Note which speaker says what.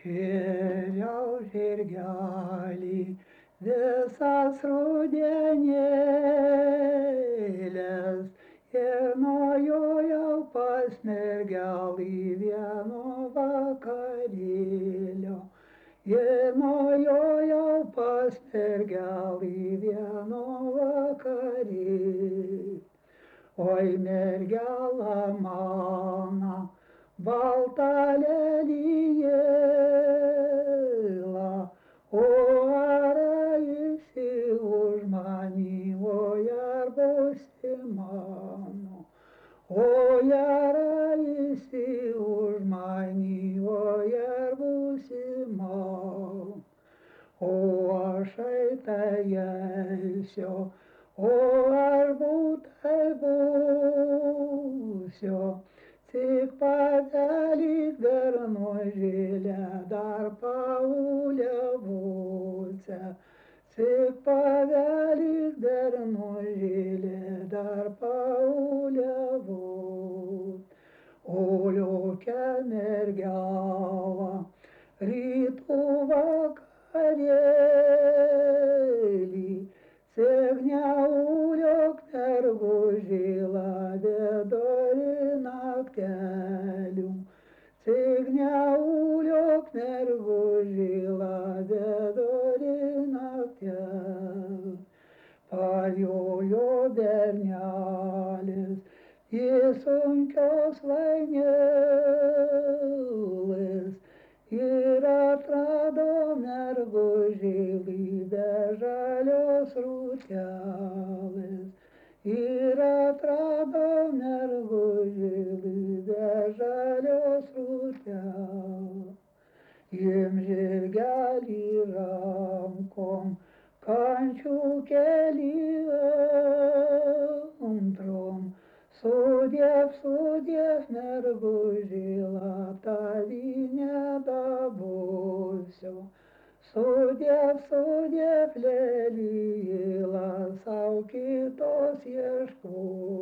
Speaker 1: Šėriau žirgelį visas rudenėlės ir nuėjau pas mergelį vieno vakarėlio. Ir nuėjau pas mergelį vieno vakarėlio. Oi mergela mano, balta lelijėla, o ar eisi už manį, oi ar būsi mano, oi ar eisi už manį, oi ar būsi mano. O aš tai eisiu, o aš būtai būsiu, tik pavelik dar nuožėlę, dar pauliavose, tik pavelik dar nuožėlę, dar pauliavos. O jokia mergela, rytų vakarėlį, Sėgniauliok mergužėla vidury naktelių, Sėgniauliok mergužėla vidury naktelių. Pajojo bernelis į sunkios vainėlis ir atrado mergužėlį be žalios rūtelės. Ir atrado mergužėlį be žalios rūtelės. Im žirgelį rankom, kančių keli antrom. Sudiev, sudiev, mergužėla, tavį nedabūsiu. Sudiev, sudiev, lelijėla, sau kitos ieškosiu.